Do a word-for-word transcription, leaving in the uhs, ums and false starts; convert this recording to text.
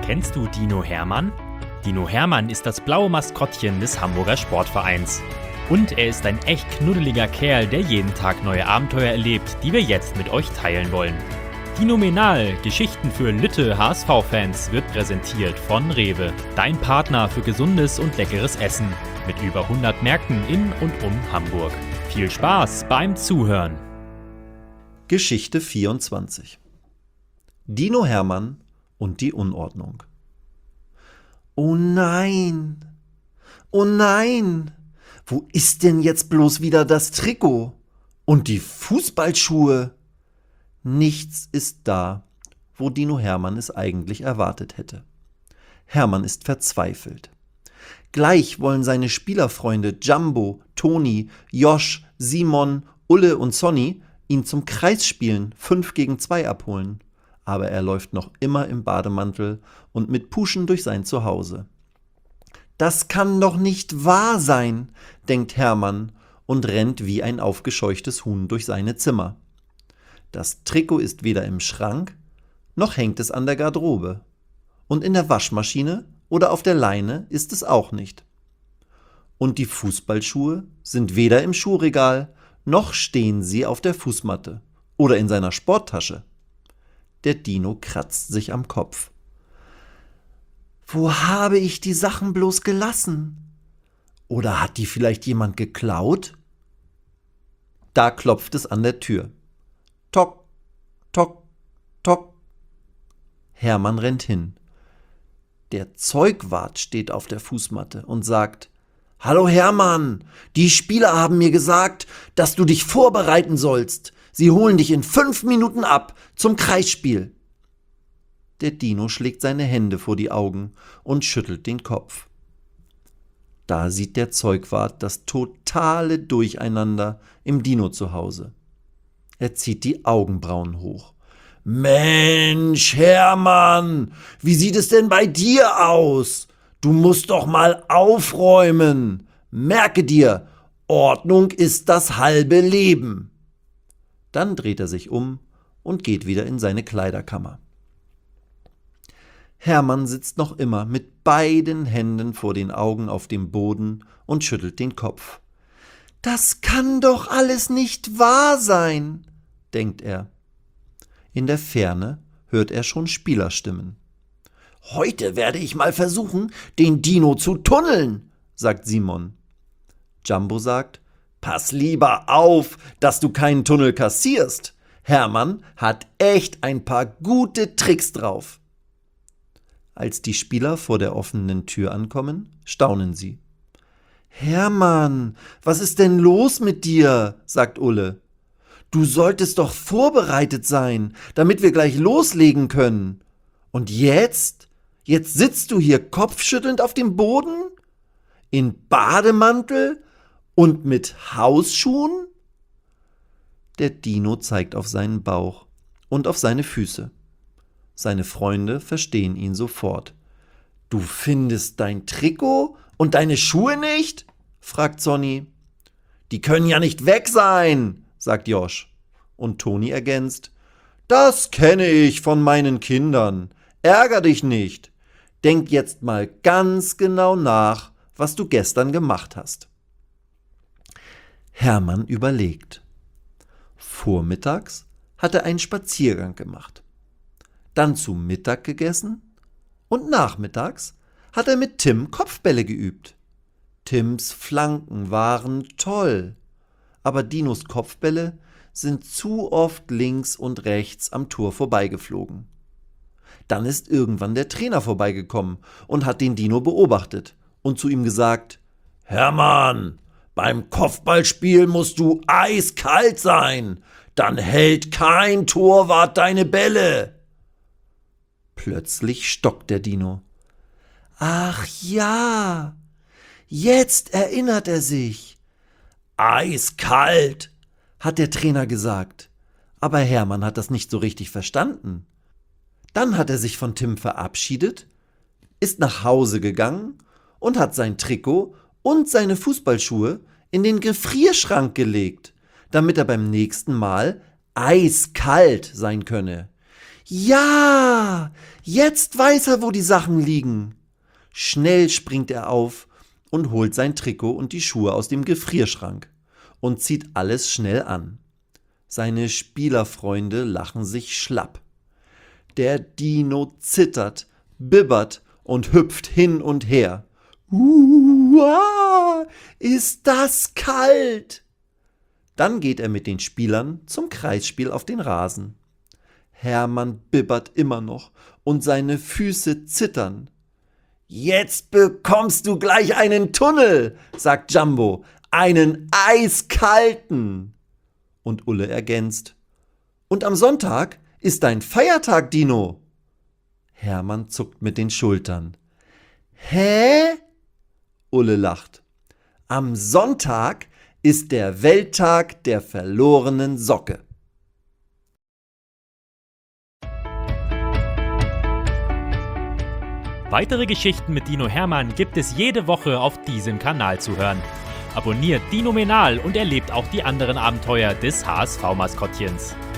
Kennst du Dino Hermann? Dino Hermann ist das blaue Maskottchen des Hamburger Sportvereins. Und er ist ein echt knuddeliger Kerl, der jeden Tag neue Abenteuer erlebt, die wir jetzt mit euch teilen wollen. Dinomenal, Geschichten für Lütte H S V-Fans, wird präsentiert von Rewe, dein Partner für gesundes und leckeres Essen, mit über hundert Märkten in und um Hamburg. Viel Spaß beim Zuhören! Geschichte vierundzwanzig. Dino Hermann und die Unordnung. Oh nein! Oh nein! Wo ist denn jetzt bloß wieder das Trikot? Und die Fußballschuhe? Nichts ist da, wo Dino Hermann es eigentlich erwartet hätte. Hermann ist verzweifelt. Gleich wollen seine Spielerfreunde Jumbo, Toni, Josh, Simon, Ulle und Sonny ihn zum Kreisspielen fünf gegen zwei abholen. Aber er läuft noch immer im Bademantel und mit Puschen durch sein Zuhause. Das kann doch nicht wahr sein, denkt Hermann und rennt wie ein aufgescheuchtes Huhn durch seine Zimmer. Das Trikot ist weder im Schrank, noch hängt es an der Garderobe. Und in der Waschmaschine oder auf der Leine ist es auch nicht. Und die Fußballschuhe sind weder im Schuhregal, noch stehen sie auf der Fußmatte oder in seiner Sporttasche. Der Dino kratzt sich am Kopf. Wo habe ich die Sachen bloß gelassen? Oder hat die vielleicht jemand geklaut? Da klopft es an der Tür. Tock, tock, tock. Hermann rennt hin. Der Zeugwart steht auf der Fußmatte und sagt: »Hallo Hermann, die Spieler haben mir gesagt, dass du dich vorbereiten sollst. Sie holen dich in fünf Minuten ab zum Kreisspiel.« Der Dino schlägt seine Hände vor die Augen und schüttelt den Kopf. Da sieht der Zeugwart das totale Durcheinander im Dino zu Hause. Er zieht die Augenbrauen hoch. »Mensch, Hermann, wie sieht es denn bei dir aus? Du musst doch mal aufräumen. Merke dir, Ordnung ist das halbe Leben.« Dann dreht er sich um und geht wieder in seine Kleiderkammer. Hermann sitzt noch immer mit beiden Händen vor den Augen auf dem Boden und schüttelt den Kopf. »Das kann doch alles nicht wahr sein«, denkt er. In der Ferne hört er schon Spielerstimmen. »Heute werde ich mal versuchen, den Dino zu tunneln«, sagt Simon. Jumbo sagt: »Pass lieber auf, dass du keinen Tunnel kassierst. Hermann hat echt ein paar gute Tricks drauf.« Als die Spieler vor der offenen Tür ankommen, staunen sie. »Hermann, was ist denn los mit dir?«, sagt Ulle. »Du solltest doch vorbereitet sein, damit wir gleich loslegen können. Und jetzt? Jetzt sitzt du hier kopfschüttelnd auf dem Boden? In Bademantel und mit Hausschuhen?« Der Dino zeigt auf seinen Bauch und auf seine Füße. Seine Freunde verstehen ihn sofort. »Du findest dein Trikot und deine Schuhe nicht?«, fragt Sonny. »Die können ja nicht weg sein«, sagt Josh. Und Toni ergänzt: »Das kenne ich von meinen Kindern. Ärger dich nicht. Denk jetzt mal ganz genau nach, was du gestern gemacht hast.« Hermann überlegt. Vormittags hat er einen Spaziergang gemacht, dann zu Mittag gegessen und nachmittags hat er mit Tim Kopfbälle geübt. Tims Flanken waren toll, aber Dinos Kopfbälle sind zu oft links und rechts am Tor vorbeigeflogen. Dann ist irgendwann der Trainer vorbeigekommen und hat den Dino beobachtet und zu ihm gesagt: »Hermann, beim Kopfballspiel musst du eiskalt sein, dann hält kein Torwart deine Bälle.« Plötzlich stockt der Dino. »Ach ja, jetzt erinnert er sich. Eiskalt«, hat der Trainer gesagt. Aber Hermann hat das nicht so richtig verstanden. Dann hat er sich von Tim verabschiedet, ist nach Hause gegangen und hat sein Trikot und seine Fußballschuhe in den Gefrierschrank gelegt, damit er beim nächsten Mal eiskalt sein könne. Ja, jetzt weiß er, wo die Sachen liegen. Schnell springt er auf und holt sein Trikot und die Schuhe aus dem Gefrierschrank und zieht alles schnell an. Seine Spielerfreunde lachen sich schlapp. Der Dino zittert, bibbert und hüpft hin und her. Uah, ist das kalt! Dann geht er mit den Spielern zum Kreisspiel auf den Rasen. Hermann bibbert immer noch und seine Füße zittern. Jetzt bekommst du gleich einen Tunnel, sagt Jumbo, einen eiskalten. Und Ulle ergänzt: Und am Sonntag ist dein Feiertag, Dino. Hermann zuckt mit den Schultern. Hä? Ulle lacht. Am Sonntag ist der Welttag der verlorenen Socke. Weitere Geschichten mit Dino Hermann gibt es jede Woche auf diesem Kanal zu hören. Abonniert Dinomenal und erlebt auch die anderen Abenteuer des H S V-Maskottchens.